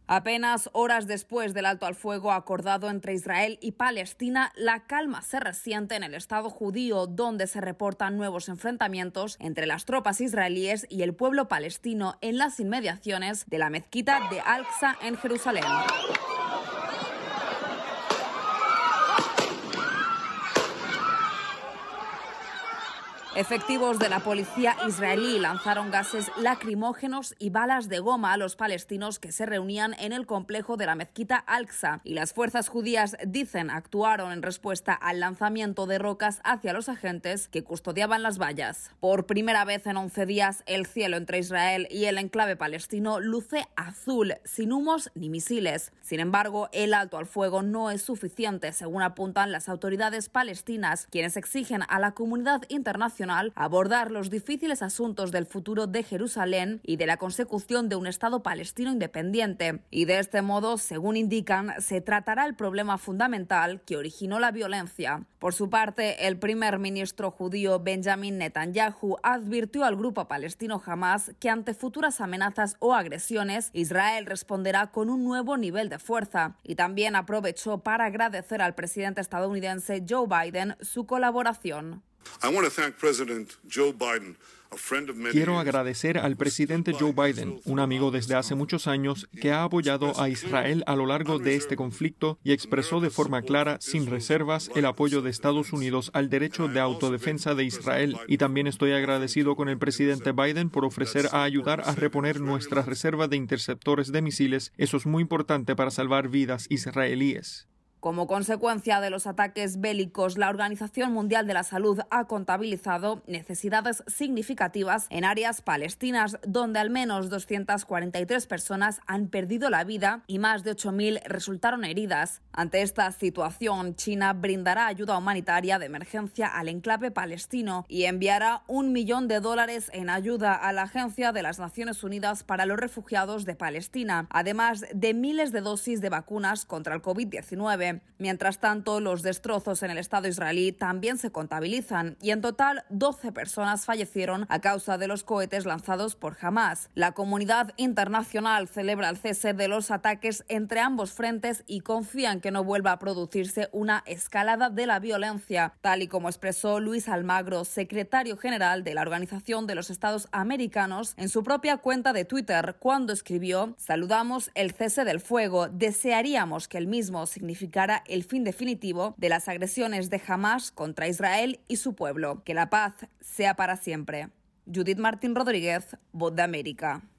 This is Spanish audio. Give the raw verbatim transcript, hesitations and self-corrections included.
Apenas horas después del alto al fuego acordado entre Israel y Palestina, la calma se resiente en el Estado judío, donde se reportan nuevos enfrentamientos entre las tropas israelíes y el pueblo palestino en las inmediaciones de la mezquita de Al-Aqsa en Jerusalén. Efectivos de la policía israelí lanzaron gases lacrimógenos y balas de goma a los palestinos que se reunían en el complejo de la mezquita Al-Aqsa, y las fuerzas judías dicen actuaron en respuesta al lanzamiento de rocas hacia los agentes que custodiaban las vallas. Por primera vez en once días, el cielo entre Israel y el enclave palestino luce azul, sin humos ni misiles. Sin embargo, el alto al fuego no es suficiente, según apuntan las autoridades palestinas, quienes exigen a la comunidad internacional abordar los difíciles asuntos del futuro de Jerusalén y de la consecución de un Estado palestino independiente. Y de este modo, según indican, se tratará el problema fundamental que originó la violencia. Por su parte, el primer ministro judío Benjamin Netanyahu advirtió al grupo palestino Hamás que ante futuras amenazas o agresiones, Israel responderá con un nuevo nivel de fuerza, y también aprovechó para agradecer al presidente estadounidense Joe Biden su colaboración. Quiero agradecer al presidente Joe Biden, un amigo desde hace muchos años, que ha apoyado a Israel a lo largo de este conflicto y expresó de forma clara, sin reservas, el apoyo de Estados Unidos al derecho de autodefensa de Israel. Y también estoy agradecido con el presidente Biden por ofrecer a ayudar a reponer nuestra reserva de interceptores de misiles. Eso es muy importante para salvar vidas israelíes. Como consecuencia de los ataques bélicos, la Organización Mundial de la Salud ha contabilizado necesidades significativas en áreas palestinas, donde al menos doscientas cuarenta y tres personas han perdido la vida y más de ocho mil resultaron heridas. Ante esta situación, China brindará ayuda humanitaria de emergencia al enclave palestino y enviará un millón de dólares en ayuda a la Agencia de las Naciones Unidas para los Refugiados de Palestina, además de miles de dosis de vacunas contra el COVID diecinueve. Mientras tanto, los destrozos en el Estado israelí también se contabilizan y en total doce personas fallecieron a causa de los cohetes lanzados por Hamás. La comunidad internacional celebra el cese de los ataques entre ambos frentes y confía en que no vuelva a producirse una escalada de la violencia, tal y como expresó Luis Almagro, secretario general de la Organización de los Estados Americanos, en su propia cuenta de Twitter, cuando escribió: «Saludamos el cese del fuego, desearíamos que el mismo significara el fin definitivo de las agresiones de Hamás contra Israel y su pueblo. Que la paz sea para siempre». Judith Martín Rodríguez, Voz de América.